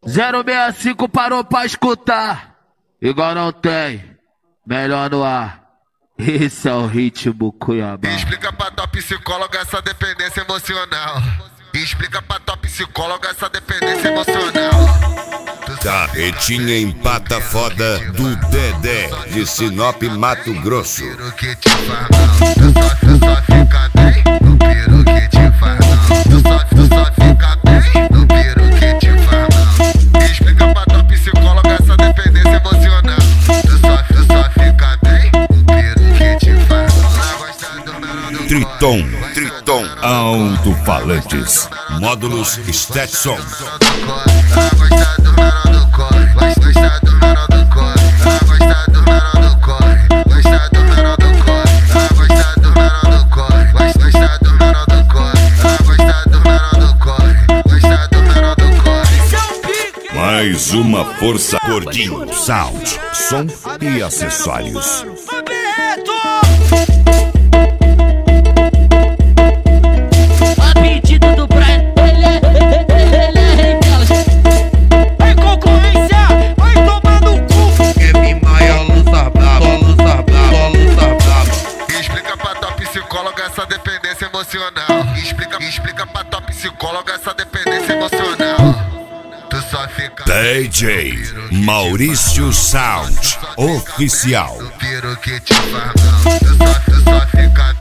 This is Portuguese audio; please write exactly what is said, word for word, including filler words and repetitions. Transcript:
zero seis cinco parou pra escutar. Igual não tem, melhor no ar. Esse é o ritmo Cuiabá. Explica pra tua psicóloga essa dependência emocional. Explica pra tua psicóloga essa dependência emocional. Carretinha empata foda do Dedé de Sinop, Mato Grosso. No que te faz mal, tu só, tu só fica bem no piro que te faz mal. Tu só, tu só fica bem no piro que te faz mal. Explica pra tua psicóloga essa dependência emocional. Tu só, tu só fica bem no piro que te faz mal. Triton, Triton, alto-falantes, módulos Stetson. Mais uma força Gordinho Sound, som e acessórios. A pedido do Brian, ele é, ele é rei delas. Vai concorrência, vai tomar no cu. Kevin Maia, luta brava, luta brava, luta brava. Explica pra tua psicóloga essa dependência emocional. Explica, explica pra tua psicóloga essa dependência emocional. Tu só fica D J Maurício Sound Oficial. no piro que te faz mal. Tu só, tu só fica